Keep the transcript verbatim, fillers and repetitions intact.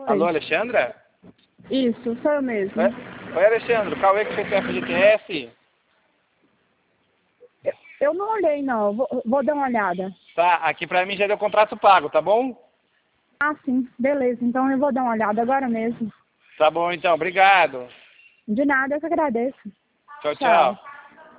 Alô, Alexandra? Isso, sou eu mesmo. Oi, Oi Alexandra, o Cauê que fez o F G T S? Eu, eu não olhei, não. Vou, vou dar uma olhada. Tá, aqui pra mim já deu contrato pago, tá bom? Ah, sim. Beleza. Então eu vou dar uma olhada agora mesmo. Tá bom então, obrigado. De nada, eu que agradeço. Tchau, tchau. Tchau.